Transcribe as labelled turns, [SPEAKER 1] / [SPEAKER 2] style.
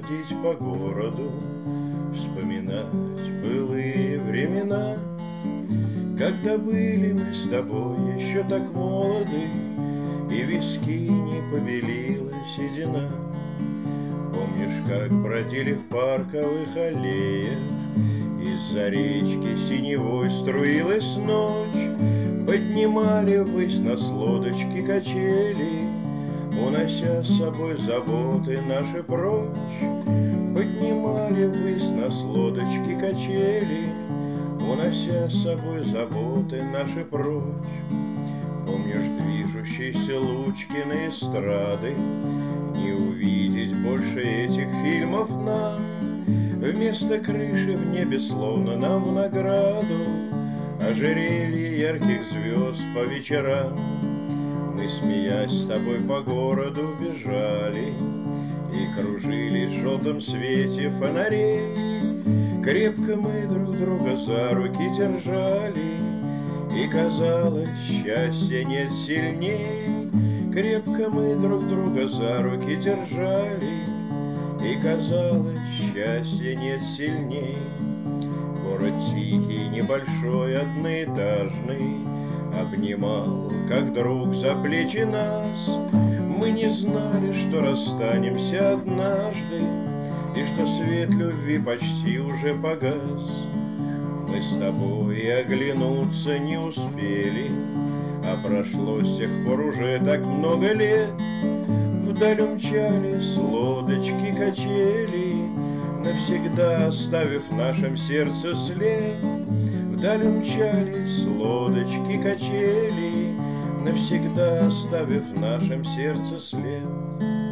[SPEAKER 1] бродить по городу, вспоминать былые времена, когда были мы с тобой еще так молоды, и виски не побелила седина. Помнишь, как бродили в парковых аллеях, из-за речки синевой струилась ночь, поднимали ввысь нас лодочки качели, унося с собой заботы наши прочь. Поднимали ввысь нас лодочки качели, унося с собой заботы наши прочь. Помнишь движущиеся Лучкины эстрады, не увидеть больше этих фильмов нам. Вместо крыши в небе словно нам в награду ожерелье ярких звезд по вечерам. Мы, смеясь с тобой, по городу бежали и кружили в желтом свете фонарей. Крепко мы друг друга за руки держали, и казалось, счастья нет сильней. Крепко мы друг друга за руки держали, и казалось, счастья нет сильней. Город тихий, небольшой, одноэтажный обнимал, как друг, за плечи нас. Мы не знали, что расстанемся однажды, и что свет любви почти уже погас. Мы с тобой и оглянуться не успели, а прошло с тех пор уже так много лет. Вдаль умчались лодочки качели, навсегда оставив в нашем сердце след. Вдаль умчались лодочки качели, навсегда оставив в нашем сердце след.